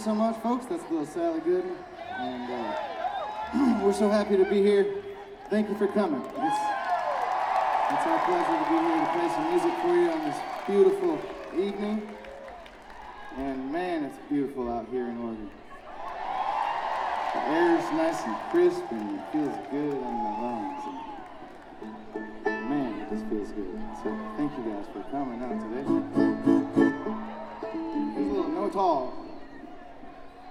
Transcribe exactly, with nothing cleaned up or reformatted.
so much, folks. That's a little Sally Gooden. And uh, we're so happy to be here. Thank you for coming. It's, it's our pleasure to be here to play some music for you on this beautiful evening. And man, it's beautiful out here in Oregon. The air is nice and crisp and it feels good on my lungs. And man, it just feels good. So thank you guys for coming out today. Here's a little No Tall.